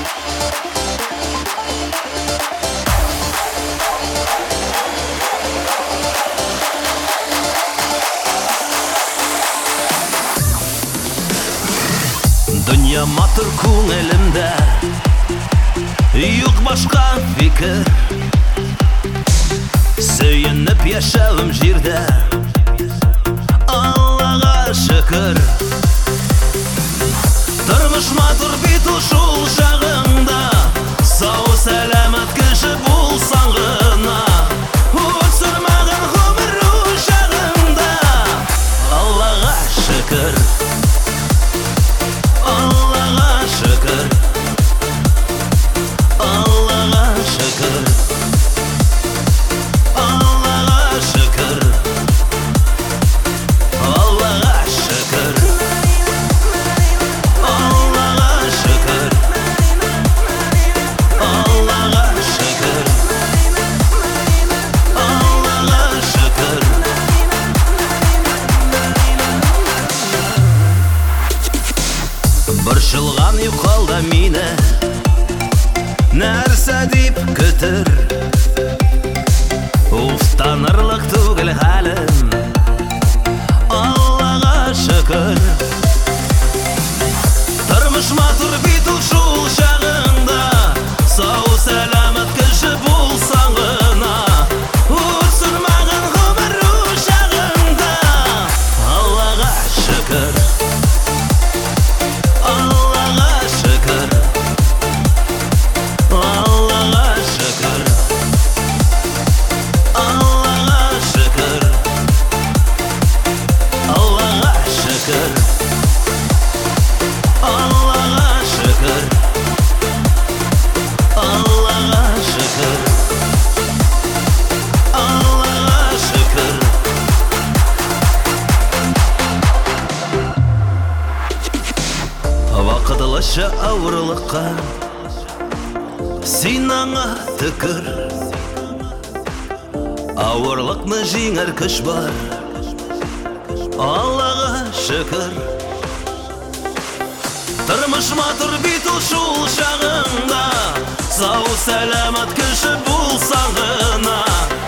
Dünya матур күңелемдә, юк башка фикер. Сөенеп яшәвем җирдә, Аллага шөкер. Тормыш матур бит ул шул чагында, сау сәламәт кеше булсаң гына, үтсермәгән гомер учагында, Аллага шөкер. Аллага шөкер. Аллага шөкер. Аллага шөкер. Аллага шөкер. Аллага шөкер. Аллага шөкер. Аллага шөкер. Борчылган юкалда мине, нәрсә дип көтер. Уфтанырлык түгел хәлем, Аллага шөкер. Тормыш матур бит ул шул чагында, сау сәламәт кеше булсаң гына, үтсермәгән гомер учагында, Аллага шөкер. Аллага шөкер. Аллага шөкер. Аллага шөкер. Аллага шөкер. Аллага шөкер. Аллага шөкер. Аллага шөкер. Вакытлыча авырлыкка син аңа төкер. Авырлыкны җиңәр көч бар, Аллага шөкер. Тормыш матур бит ул шул чагында, сау сәламәт кеше булсаң гына,